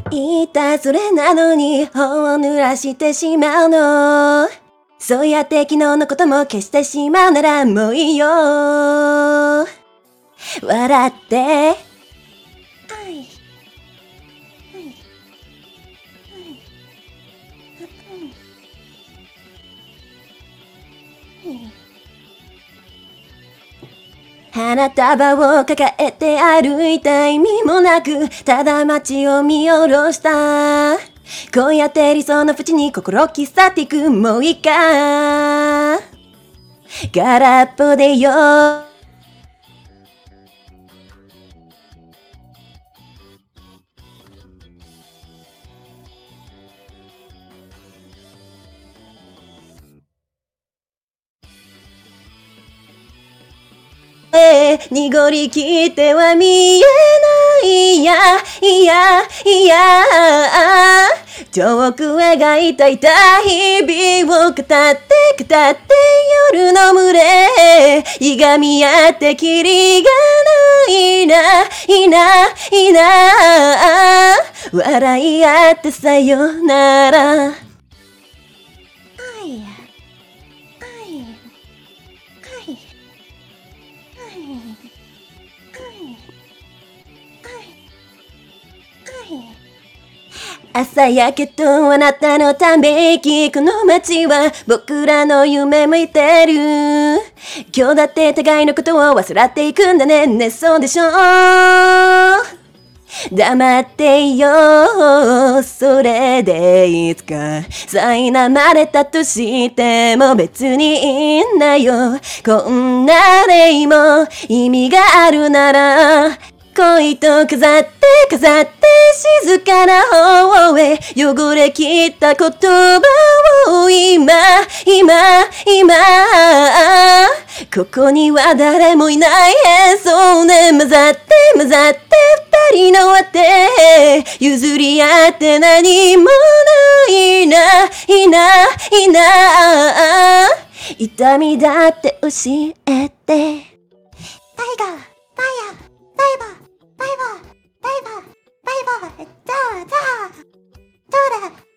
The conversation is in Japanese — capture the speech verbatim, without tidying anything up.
いたそれなのに頬を濡らしてしまうの。そうやって昨日のことも消してしまうならもういいよ。笑って。花束を抱えて歩いた意味もなく、ただ街を見下ろした。こうやって理想の縁に心を刻っていく。もういいか。空っぽでよ。濁りきっては見えないやいやいや遠く描いた痛い日々を語って語って夜の群れいがみ合ってキリがないないないな笑い合ってさよなら。朝焼けとあなたのため息この街は僕らの夢向いてる。今日だって互いのことを忘れていくんだね。ね、そうでしょ。黙っていよう。それでいつか苛まれたとしても別にいいんだよ。こんな礼も意味があるなら恋と飾って飾って静かな方へ汚れきった言葉を今今今ここには誰もいない演奏で混ざって混ざって二人の輪で譲り合って何もないないないな痛みだって教えて。タイガー、バイヤー、バイバーバイバーバイバーバイバー、じゃあじゃあどうだ